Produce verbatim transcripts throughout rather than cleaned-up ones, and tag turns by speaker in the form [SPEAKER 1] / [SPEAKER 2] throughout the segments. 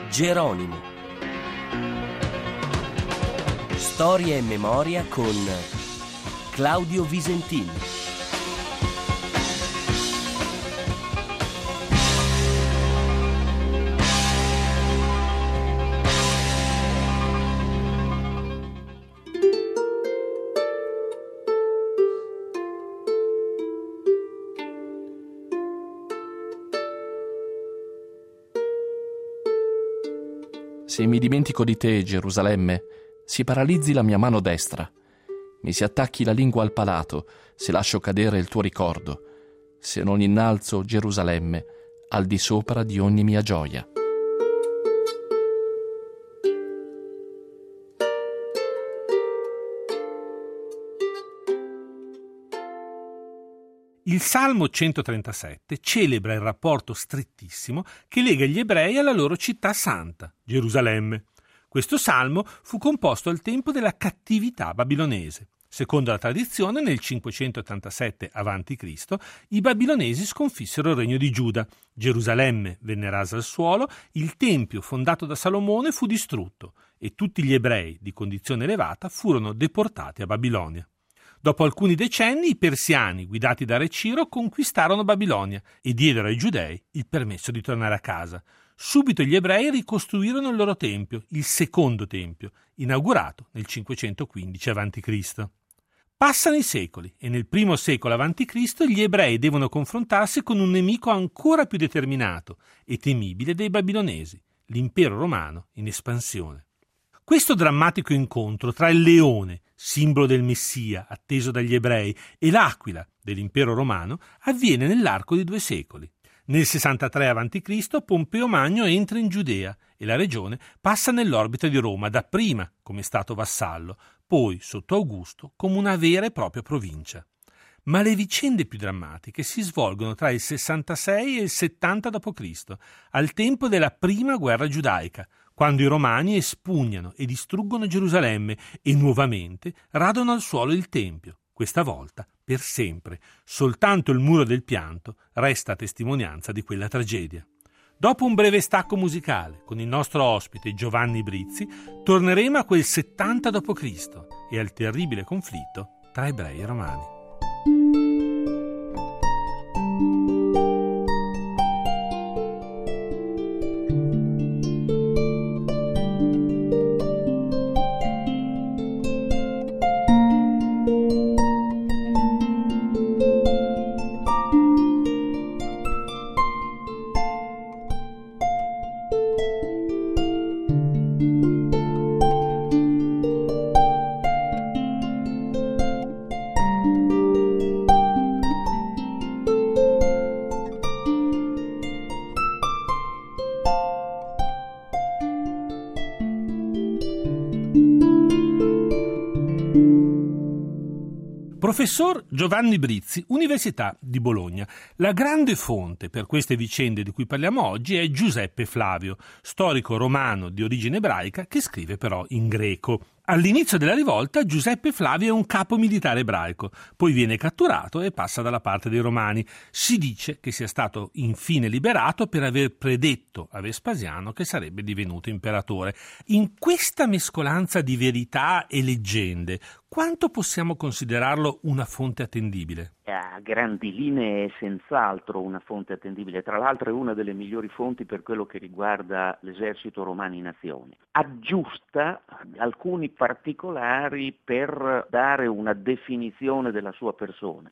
[SPEAKER 1] Geronimo. Storia e memoria con Claudio Visentini.
[SPEAKER 2] Se mi dimentico di te, Gerusalemme, si paralizzi la mia mano destra, mi si attacchi la lingua al palato, se lascio cadere il tuo ricordo, se non innalzo, Gerusalemme, al di sopra di ogni mia gioia.
[SPEAKER 3] Il Salmo centotrentasette celebra il rapporto strettissimo che lega gli ebrei alla loro città santa, Gerusalemme. Questo salmo fu composto al tempo della cattività babilonese. Secondo la tradizione, nel cinquecentottantasette avanti Cristo i babilonesi sconfissero il regno di Giuda. Gerusalemme venne rasa al suolo, il tempio fondato da Salomone fu distrutto e tutti gli ebrei di condizione elevata furono deportati a Babilonia. Dopo alcuni decenni i persiani, guidati da Re Ciro, conquistarono Babilonia e diedero ai giudei il permesso di tornare a casa. Subito gli ebrei ricostruirono il loro tempio, il secondo tempio, inaugurato nel cinquecentoquindici avanti Cristo. Passano i secoli e nel primo secolo avanti Cristo gli ebrei devono confrontarsi con un nemico ancora più determinato e temibile dei babilonesi, l'impero romano in espansione. Questo drammatico incontro tra il leone, simbolo del Messia atteso dagli ebrei, e l'aquila dell'impero romano avviene nell'arco di due secoli. Nel sessantatré avanti Cristo Pompeo Magno entra in Giudea e la regione passa nell'orbita di Roma, dapprima come stato vassallo, poi sotto Augusto come una vera e propria provincia. Ma le vicende più drammatiche si svolgono tra il sessantasei e il settanta dopo Cristo, al tempo della prima guerra giudaica, quando i romani espugnano e distruggono Gerusalemme e nuovamente radono al suolo il Tempio, questa volta per sempre. Soltanto il muro del pianto resta a testimonianza di quella tragedia. Dopo un breve stacco musicale con il nostro ospite Giovanni Brizzi, torneremo a quel settanta dopo Cristo e al terribile conflitto tra ebrei e romani. Professor Giovanni Brizzi, Università di Bologna. La grande fonte per queste vicende di cui parliamo oggi è Giuseppe Flavio, storico romano di origine ebraica che scrive però in greco. All'inizio della rivolta Giuseppe Flavio è un capo militare ebraico, poi viene catturato e passa dalla parte dei romani. Si dice che sia stato infine liberato per aver predetto a Vespasiano che sarebbe divenuto imperatore. In questa mescolanza di verità e leggende, quanto possiamo considerarlo una fonte attendibile?
[SPEAKER 4] A grandi linee è senz'altro una fonte attendibile, tra l'altro è una delle migliori fonti per quello che riguarda l'esercito romano in azione. Aggiusta alcuni particolari per dare una definizione della sua persona.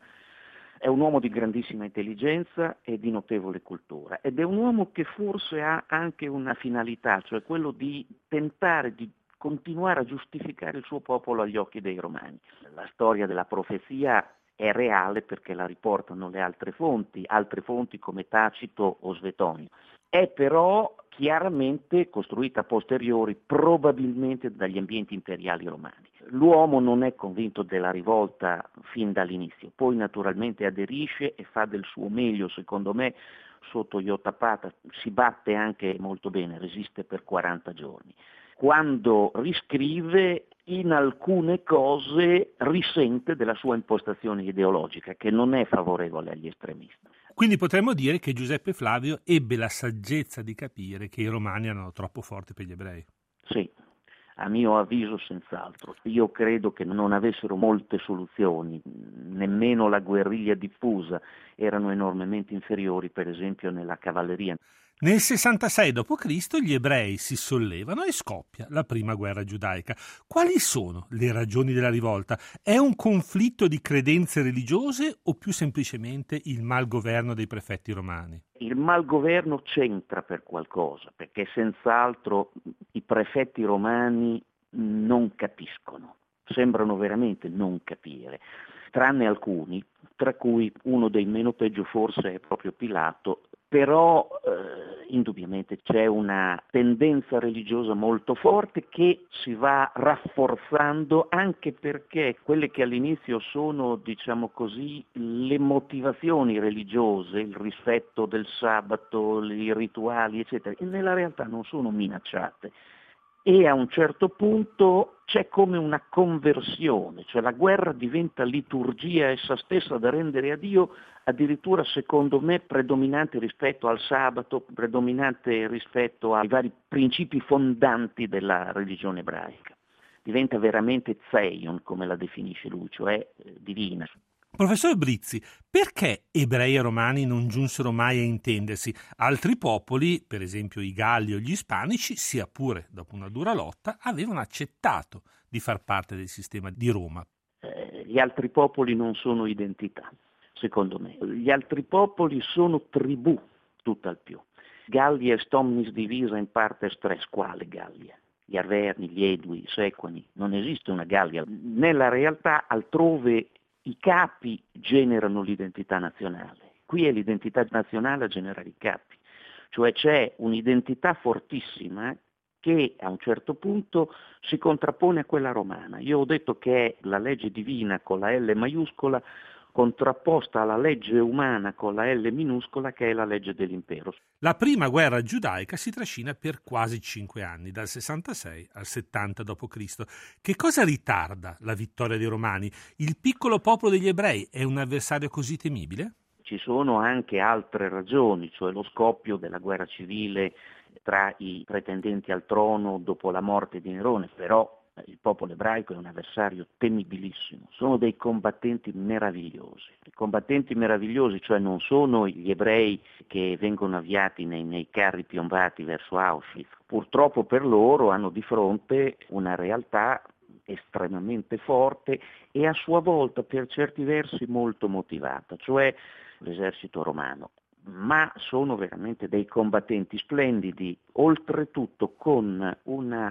[SPEAKER 4] È un uomo di grandissima intelligenza e di notevole cultura ed è un uomo che forse ha anche una finalità, cioè quello di tentare di continuare a giustificare il suo popolo agli occhi dei romani. La storia della profezia è reale perché la riportano le altre fonti, altre fonti come Tacito o Svetonio. È però chiaramente costruita a posteriori, probabilmente dagli ambienti imperiali romani. L'uomo non è convinto della rivolta fin dall'inizio, poi naturalmente aderisce e fa del suo meglio, secondo me, sotto Iotapata, si batte anche molto bene, resiste per quaranta giorni. Quando riscrive in alcune cose risente della sua impostazione ideologica, che non è favorevole agli estremisti.
[SPEAKER 3] Quindi potremmo dire che Giuseppe Flavio ebbe la saggezza di capire che i romani erano troppo forti per gli ebrei.
[SPEAKER 4] Sì, a mio avviso senz'altro. Io credo che non avessero molte soluzioni, nemmeno la guerriglia diffusa, erano enormemente inferiori per esempio nella cavalleria.
[SPEAKER 3] Nel sessantasei dopo Cristo gli ebrei si sollevano e scoppia la prima guerra giudaica. Quali sono le ragioni della rivolta? È un conflitto di credenze religiose o più semplicemente il malgoverno dei prefetti romani?
[SPEAKER 4] Il malgoverno c'entra per qualcosa, perché senz'altro i prefetti romani non capiscono, sembrano veramente non capire, tranne alcuni, tra cui uno dei meno peggio forse è proprio Pilato. Però eh, indubbiamente c'è una tendenza religiosa molto forte che si va rafforzando, anche perché quelle che all'inizio sono, diciamo così, le motivazioni religiose, il rispetto del sabato, i rituali, eccetera, nella realtà non sono minacciate. E a un certo punto c'è come una conversione, cioè la guerra diventa liturgia essa stessa da rendere a Dio, addirittura secondo me predominante rispetto al sabato, predominante rispetto ai vari principi fondanti della religione ebraica. Diventa veramente Zeion, come la definisce lui, cioè eh, divina.
[SPEAKER 3] Professor Brizzi, perché ebrei e romani non giunsero mai a intendersi? Altri popoli, per esempio i Galli o gli Ispanici, sia pure dopo una dura lotta, avevano accettato di far parte del sistema di Roma.
[SPEAKER 4] Eh, gli altri popoli non sono identità, secondo me. Gli altri popoli sono tribù, tutt'al più. Gallia est omnis divisa in partes tres. Quale Gallia? Gli Arverni, gli Edui, i Sequani. Non esiste una Gallia. Nella realtà altrove i capi generano l'identità nazionale, qui è l'identità nazionale a generare i capi, cioè c'è un'identità fortissima che a un certo punto si contrappone a quella romana. Io ho detto che è la legge divina con la L maiuscola contrapposta alla legge umana con la L minuscola, che è la legge dell'impero.
[SPEAKER 3] La prima guerra giudaica si trascina per quasi cinque anni, dal sessantasei al settanta dopo Cristo. Che cosa ritarda la vittoria dei Romani? Il piccolo popolo degli ebrei è un avversario così temibile?
[SPEAKER 4] Ci sono anche altre ragioni, cioè lo scoppio della guerra civile tra i pretendenti al trono dopo la morte di Nerone, però il popolo ebraico è un avversario temibilissimo, sono dei combattenti meravigliosi. I combattenti meravigliosi, cioè non sono gli ebrei che vengono avviati nei, nei carri piombati verso Auschwitz. Purtroppo per loro hanno di fronte una realtà estremamente forte e a sua volta per certi versi molto motivata, cioè l'esercito romano. Ma sono veramente dei combattenti splendidi, oltretutto con una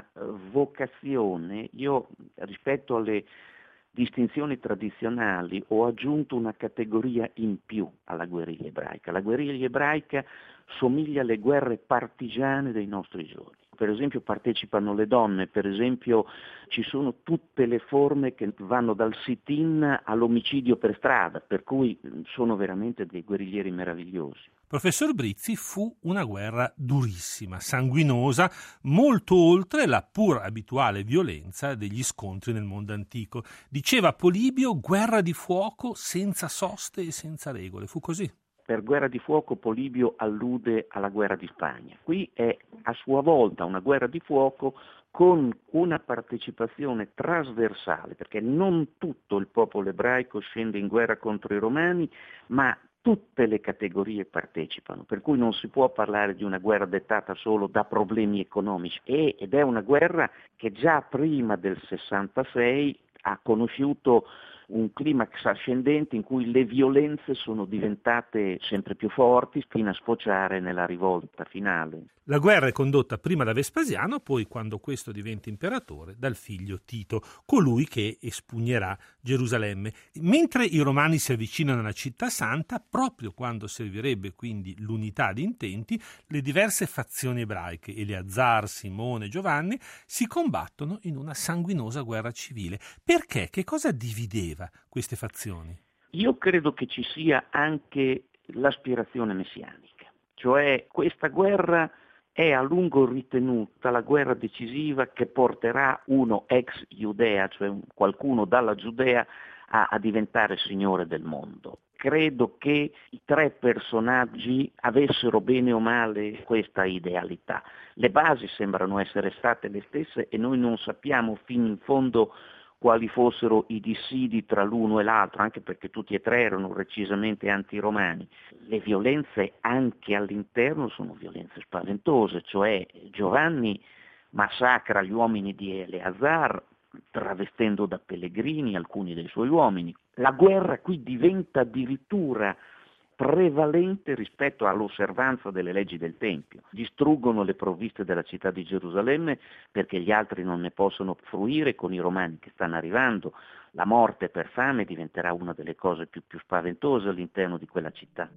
[SPEAKER 4] vocazione. Io rispetto alle distinzioni tradizionali ho aggiunto una categoria in più alla guerriglia ebraica. La guerriglia ebraica somiglia alle guerre partigiane dei nostri giorni. Per esempio partecipano le donne, per esempio ci sono tutte le forme che vanno dal sit-in all'omicidio per strada, per cui sono veramente dei guerriglieri meravigliosi.
[SPEAKER 3] Professor Brizzi, fu una guerra durissima, sanguinosa, molto oltre la pur abituale violenza degli scontri nel mondo antico. Diceva Polibio, guerra di fuoco senza soste e senza regole. Fu così?
[SPEAKER 4] Per guerra di fuoco Polibio allude alla guerra di Spagna. Qui è a sua volta una guerra di fuoco con una partecipazione trasversale, perché non tutto il popolo ebraico scende in guerra contro i romani, ma tutte le categorie partecipano, per cui non si può parlare di una guerra dettata solo da problemi economici, ed è una guerra che già prima del sessantasei ha conosciuto un climax ascendente in cui le violenze sono diventate sempre più forti fino a sfociare nella rivolta finale.
[SPEAKER 3] La guerra è condotta prima da Vespasiano, poi, quando questo diventa imperatore, dal figlio Tito, colui che espugnerà Gerusalemme. Mentre i romani si avvicinano alla città santa, proprio quando servirebbe quindi l'unità di intenti, le diverse fazioni ebraiche, Eleazar, Simone, Giovanni, si combattono in una sanguinosa guerra civile. Perché? Che cosa divideva queste fazioni?
[SPEAKER 4] Io credo che ci sia anche l'aspirazione messianica, cioè questa guerra è a lungo ritenuta la guerra decisiva che porterà uno ex Giudea, cioè qualcuno dalla Giudea, a, a diventare signore del mondo. Credo che i tre personaggi avessero bene o male questa idealità. Le basi sembrano essere state le stesse e noi non sappiamo fino in fondo quali fossero i dissidi tra l'uno e l'altro, anche perché tutti e tre erano recisamente antiromani. Le violenze anche all'interno sono violenze spaventose, cioè Giovanni massacra gli uomini di Eleazar travestendo da pellegrini alcuni dei suoi uomini. La guerra qui diventa addirittura prevalente rispetto all'osservanza delle leggi del Tempio. Distruggono le provviste della città di Gerusalemme perché gli altri non ne possono fruire con i romani che stanno arrivando. La morte per fame diventerà una delle cose più, più spaventose all'interno di quella città.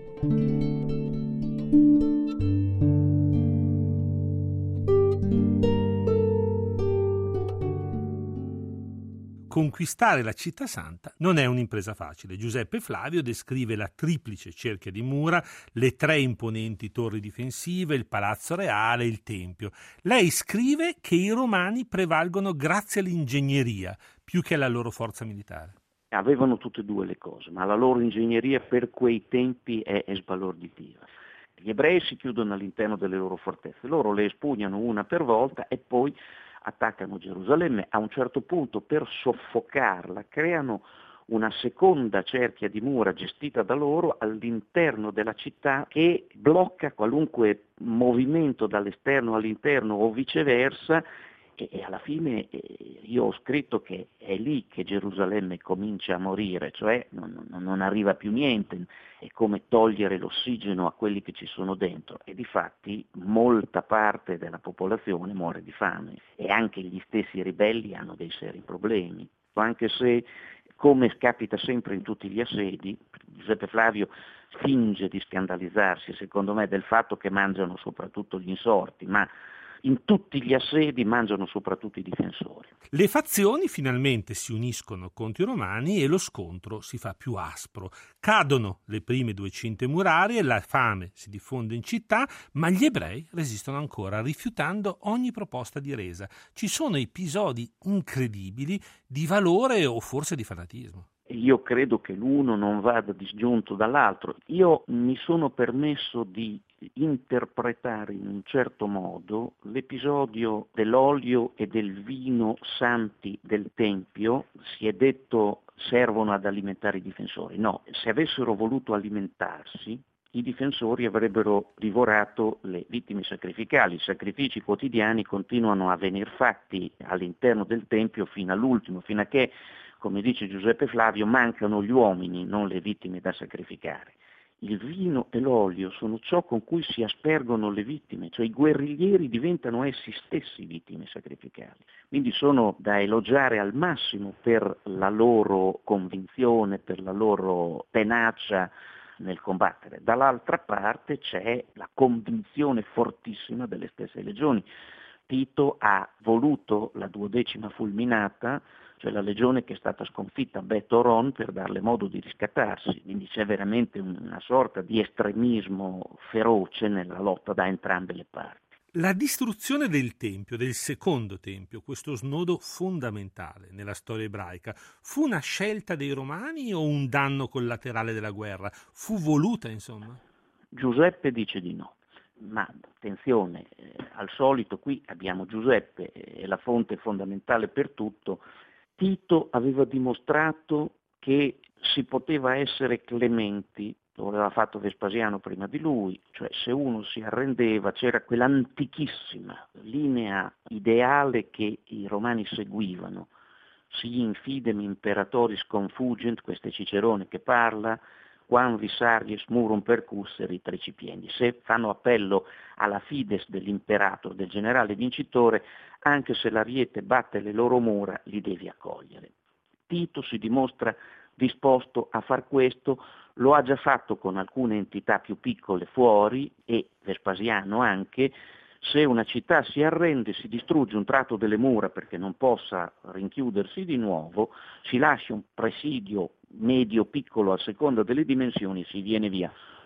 [SPEAKER 3] Conquistare la città santa non è un'impresa facile. Giuseppe Flavio descrive la triplice cerchia di mura, le tre imponenti torri difensive, il palazzo reale, il tempio. Lei scrive che i romani prevalgono grazie all'ingegneria più che alla loro forza militare.
[SPEAKER 4] Avevano tutte e due le cose, ma la loro ingegneria per quei tempi è, è sbalorditiva. Gli ebrei si chiudono all'interno delle loro fortezze, loro le espugnano una per volta e poi attaccano Gerusalemme. A un certo punto, per soffocarla, creano una seconda cerchia di mura gestita da loro all'interno della città che blocca qualunque movimento dall'esterno all'interno o viceversa, e, e alla fine eh, io ho scritto che è lì che Gerusalemme comincia a morire, cioè non, non, non arriva più niente, è come togliere l'ossigeno a quelli che ci sono dentro, e difatti molta parte della popolazione muore di fame e anche gli stessi ribelli hanno dei seri problemi, anche se, come capita sempre in tutti gli assedi, Giuseppe Flavio finge di scandalizzarsi, secondo me, del fatto che mangiano soprattutto gli insorti, ma in tutti gli assedi mangiano soprattutto i difensori.
[SPEAKER 3] Le fazioni finalmente si uniscono contro i romani e lo scontro si fa più aspro. Cadono le prime due cinte murarie, la fame si diffonde in città, ma gli ebrei resistono ancora, rifiutando ogni proposta di resa. Ci sono episodi incredibili di valore o forse di fanatismo.
[SPEAKER 4] Io credo che l'uno non vada disgiunto dall'altro. Io mi sono permesso di interpretare in un certo modo l'episodio dell'olio e del vino santi del Tempio. Si è detto servono ad alimentare i difensori. No, se avessero voluto alimentarsi, i difensori avrebbero divorato le vittime sacrificali. I sacrifici quotidiani continuano a venir fatti all'interno del Tempio fino all'ultimo, fino a che, come dice Giuseppe Flavio, mancano gli uomini, non le vittime da sacrificare. Il vino e l'olio sono ciò con cui si aspergono le vittime, cioè i guerriglieri diventano essi stessi vittime sacrificali. Quindi sono da elogiare al massimo per la loro convinzione, per la loro tenacia nel combattere. Dall'altra parte c'è la convinzione fortissima delle stesse legioni. Tito ha voluto la duodecima fulminata, cioè la legione che è stata sconfitta a Bet Horon, per darle modo di riscattarsi, quindi c'è veramente una sorta di estremismo feroce nella lotta da entrambe le parti.
[SPEAKER 3] La distruzione del Tempio, del secondo Tempio, questo snodo fondamentale nella storia ebraica, fu una scelta dei Romani o un danno collaterale della guerra? Fu voluta, insomma?
[SPEAKER 4] Giuseppe dice di no. Ma attenzione, eh, al solito qui abbiamo Giuseppe, è eh, la fonte fondamentale per tutto. Tito aveva dimostrato che si poteva essere clementi, lo aveva fatto Vespasiano prima di lui, cioè se uno si arrendeva c'era quell'antichissima linea ideale che i romani seguivano, si infidem imperatoris confugent, questo è Cicerone che parla, quam visaries murum percusser trecipienti. Se fanno appello alla fides dell'imperator, del generale vincitore, anche se l'ariete batte le loro mura, li devi accogliere. Tito si dimostra disposto a far questo, lo ha già fatto con alcune entità più piccole fuori, e Vespasiano anche. Se una città si arrende, si distrugge un tratto delle mura perché non possa rinchiudersi di nuovo, si lascia un presidio medio piccolo a seconda delle dimensioni, si viene via.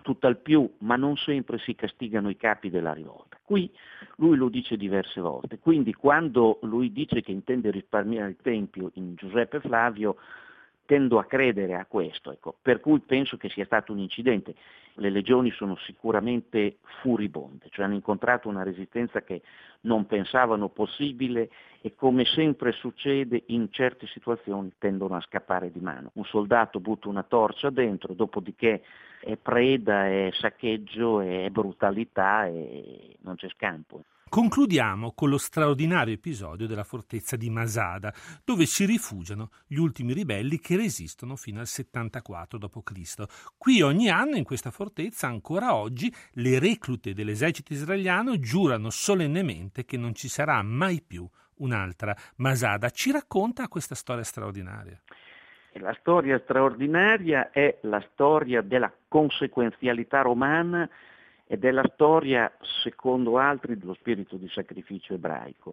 [SPEAKER 4] tutt'al più, ma non sempre si castigano i capi della rivolta. Qui lui lo dice diverse volte, quindi quando lui dice che intende risparmiare il tempio in Giuseppe Flavio, tendo a credere a questo, ecco, per cui penso che sia stato un incidente. Le legioni sono sicuramente furibonde, cioè hanno incontrato una resistenza che non pensavano possibile e, come sempre succede, in certe situazioni tendono a scappare di mano. Un soldato butta una torcia dentro, dopodiché è preda, è saccheggio, è brutalità e non c'è scampo.
[SPEAKER 3] Concludiamo con lo straordinario episodio della fortezza di Masada, dove si rifugiano gli ultimi ribelli che resistono fino al settantaquattro dopo Cristo. Qui ogni anno in questa fortezza, ancora oggi, le reclute dell'esercito israeliano giurano solennemente che non ci sarà mai più un'altra Masada. Ci racconta questa storia straordinaria?
[SPEAKER 4] La storia straordinaria è la storia della conseguenzialità romana ed è la storia, secondo altri, dello spirito di sacrificio ebraico.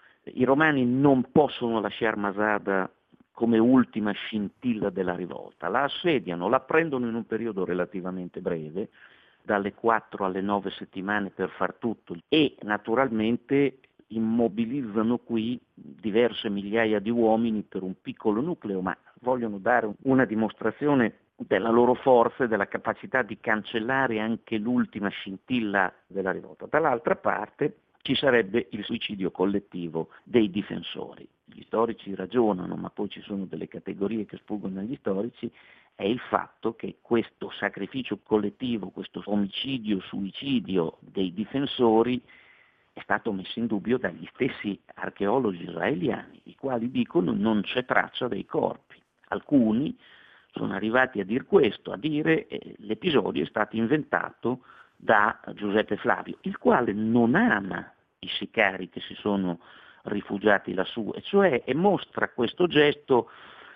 [SPEAKER 4] I romani non possono lasciare Masada come ultima scintilla della rivolta, la assediano, la prendono in un periodo relativamente breve, dalle quattro alle nove settimane per far tutto, e naturalmente immobilizzano qui diverse migliaia di uomini per un piccolo nucleo, ma vogliono dare una dimostrazione della loro forza e della capacità di cancellare anche l'ultima scintilla della rivolta. Dall'altra parte ci sarebbe il suicidio collettivo dei difensori. Gli storici ragionano, ma poi ci sono delle categorie che sfuggono agli storici, è il fatto che questo sacrificio collettivo, questo omicidio-suicidio dei difensori è stato messo in dubbio dagli stessi archeologi israeliani, i quali dicono non c'è traccia dei corpi. Alcuni sono arrivati a dire questo, a dire eh, l'episodio è stato inventato da Giuseppe Flavio, il quale non ama i sicari che si sono rifugiati lassù, e cioè e mostra questo gesto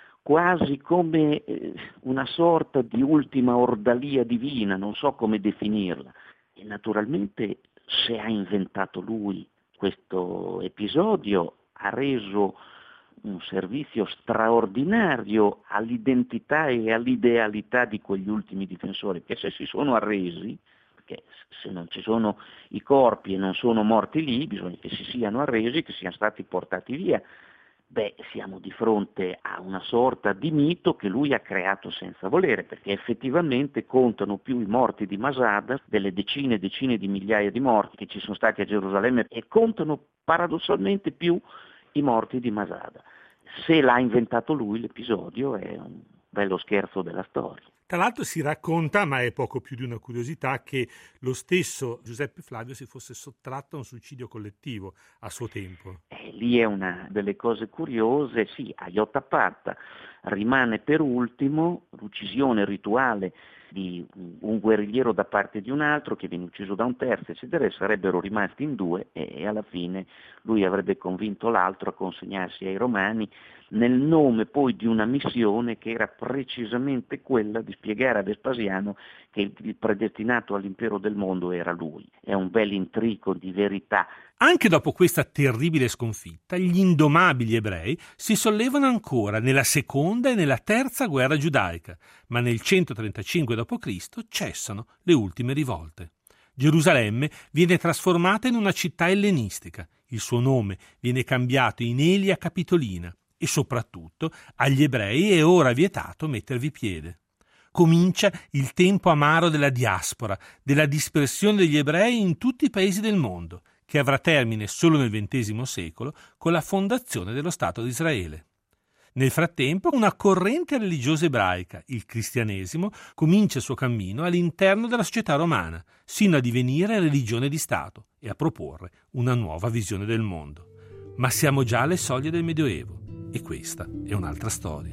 [SPEAKER 4] quasi come eh, una sorta di ultima ordalia divina, non so come definirla. E naturalmente, se ha inventato lui questo episodio, ha reso un servizio straordinario all'identità e all'idealità di quegli ultimi difensori, che se si sono arresi, perché se non ci sono i corpi e non sono morti lì, bisogna che si siano arresi, che siano stati portati via. Beh, siamo di fronte a una sorta di mito che lui ha creato senza volere, perché effettivamente contano più i morti di Masada, delle decine e decine di migliaia di morti che ci sono stati a Gerusalemme, e contano paradossalmente più i morti di Masada. Se l'ha inventato lui l'episodio è un bello scherzo della storia.
[SPEAKER 3] Tra l'altro si racconta, ma è poco più di una curiosità, che lo stesso Giuseppe Flavio si fosse sottratto a un suicidio collettivo a suo tempo.
[SPEAKER 4] Eh, lì è una delle cose curiose, sì, a Yotapatta rimane per ultimo l'uccisione rituale di un guerrigliero da parte di un altro che viene ucciso da un terzo, eccetera, e sarebbero rimasti in due e, e alla fine lui avrebbe convinto l'altro a consegnarsi ai Romani nel nome poi di una missione che era precisamente quella di spiegare a Vespasiano che il, il predestinato all'impero del mondo era lui. È un bel intrico di verità.
[SPEAKER 3] Anche dopo questa terribile sconfitta, gli indomabili ebrei si sollevano ancora nella seconda e nella terza guerra giudaica, ma nel centotrentacinque dopo Cristo cessano le ultime rivolte. Gerusalemme viene trasformata in una città ellenistica, il suo nome viene cambiato in Elia Capitolina e soprattutto agli ebrei è ora vietato mettervi piede. Comincia il tempo amaro della diaspora, della dispersione degli ebrei in tutti i paesi del mondo, che avrà termine solo nel ventesimo secolo con la fondazione dello Stato di Israele. Nel frattempo, una corrente religiosa ebraica, il cristianesimo, comincia il suo cammino all'interno della società romana, sino a divenire religione di Stato e a proporre una nuova visione del mondo. Ma siamo già alle soglie del Medioevo e questa è un'altra storia.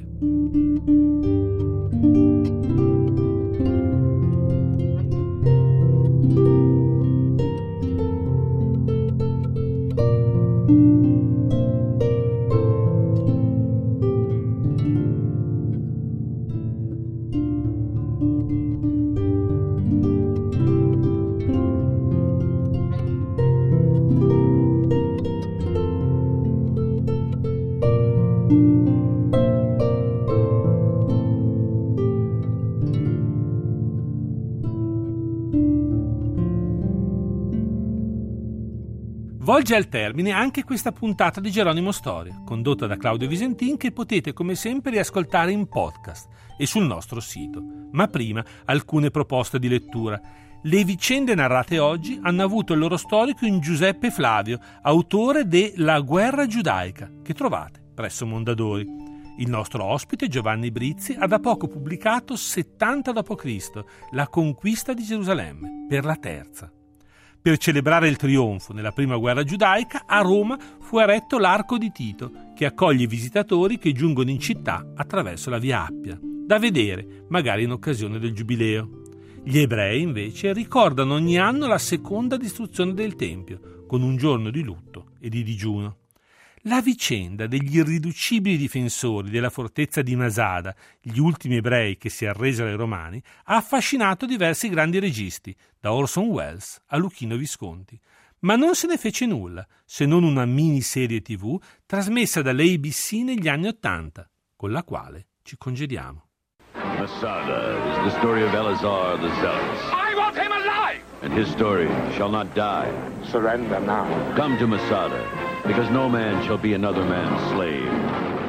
[SPEAKER 3] Volge al termine anche questa puntata di Geronimo Storia, condotta da Claudio Visentin, che potete come sempre riascoltare in podcast e sul nostro sito. Ma prima alcune proposte di lettura. Le vicende narrate oggi hanno avuto il loro storico in Giuseppe Flavio, autore de La guerra giudaica, che trovate presso Mondadori. Il nostro ospite Giovanni Brizzi ha da poco pubblicato settanta dopo Cristo, La conquista di Gerusalemme, per la terza. Per celebrare il trionfo nella prima guerra giudaica, a Roma fu eretto l'Arco di Tito, che accoglie i visitatori che giungono in città attraverso la via Appia, da vedere magari in occasione del Giubileo. Gli ebrei, invece, ricordano ogni anno la seconda distruzione del Tempio, con un giorno di lutto e di digiuno. La vicenda degli irriducibili difensori della fortezza di Masada, gli ultimi ebrei che si arresero ai Romani, ha affascinato diversi grandi registi, da Orson Welles a Luchino Visconti. Ma non se ne fece nulla, se non una miniserie tivù trasmessa dall'A B C negli anni Ottanta, con la quale ci congediamo.
[SPEAKER 5] Masada is the story of Eleazar the Zealous.
[SPEAKER 6] I want him alive!
[SPEAKER 5] And his story shall not die.
[SPEAKER 6] Surrender now.
[SPEAKER 5] Come to Masada, because no man shall be another man's slave.